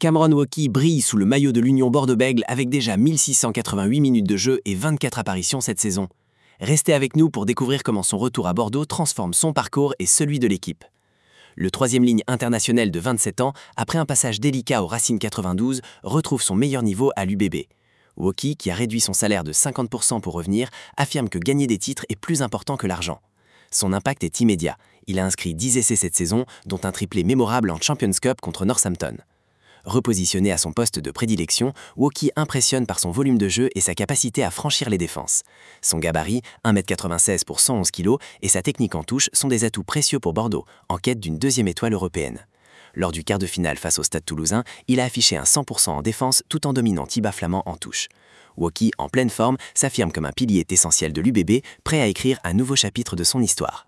Cameron Wauquiez brille sous le maillot de l'Union Bordeaux-Bègles avec déjà 1688 minutes de jeu et 24 apparitions cette saison. Restez avec nous pour découvrir comment son retour à Bordeaux transforme son parcours et celui de l'équipe. Le troisième ligne international de 27 ans, après un passage délicat au Racing 92, retrouve son meilleur niveau à l'UBB. Wauquiez, qui a réduit son salaire de 50% pour revenir, affirme que gagner des titres est plus important que l'argent. Son impact est immédiat. Il a inscrit 10 essais cette saison, dont un triplé mémorable en Champions Cup contre Northampton. Repositionné à son poste de prédilection, Wauquiez impressionne par son volume de jeu et sa capacité à franchir les défenses. Son gabarit, 1,96 m pour 111 kg, et sa technique en touche sont des atouts précieux pour Bordeaux, en quête d'une deuxième étoile européenne. Lors du quart de finale face au Stade Toulousain, il a affiché un 100% en défense tout en dominant Thibaut Flament en touche. Wauquiez, en pleine forme, s'affirme comme un pilier essentiel de l'UBB, prêt à écrire un nouveau chapitre de son histoire.